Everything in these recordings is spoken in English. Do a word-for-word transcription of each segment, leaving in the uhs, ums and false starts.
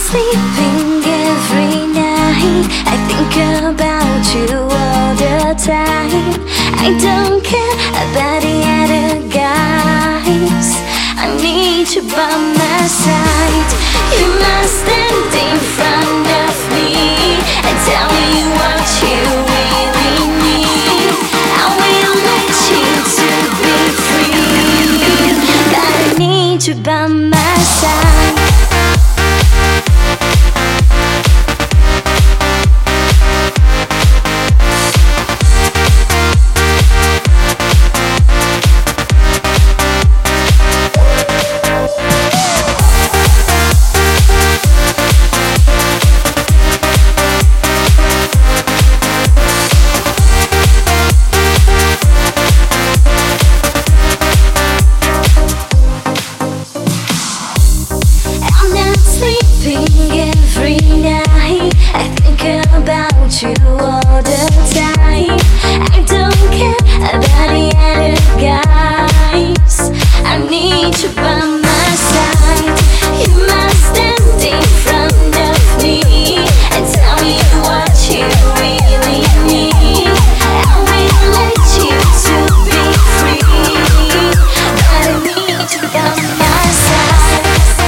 sleeping every night. I think about you all the time. I don't care about the other guys. I need you by my side. You must stand in front of me and tell me what you really need. I will let you to be free, but I need you by my side. Every night I think about you all the time. I don't care about the other guys. I need you by my side. You must stand in front of me and tell me what you really need. I will let you to be free, but I need you by my side.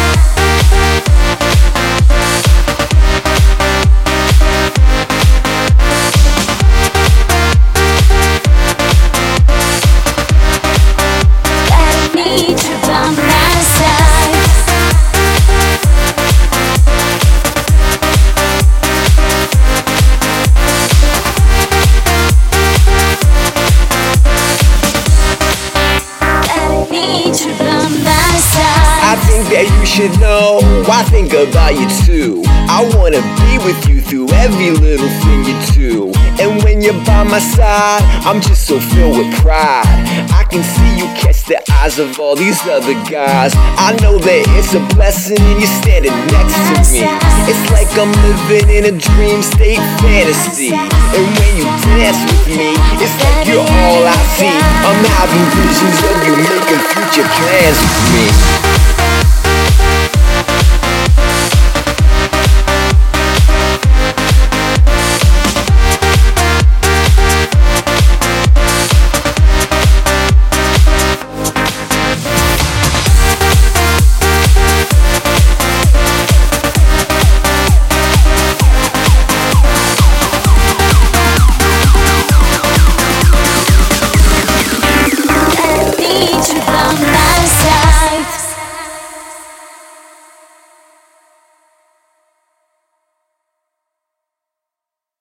I think that you should know, I think about you too. I wanna be with you through every little thing you do. And when you're by my side, I'm just so filled with pride. I can see you catch the eyes of all these other guys. I know that it's a blessing and you're standing next to me. It's like I'm living in a dream state fantasy. And when you dance with me, it's like you're all I see. I'm having visions of you making future plans with me.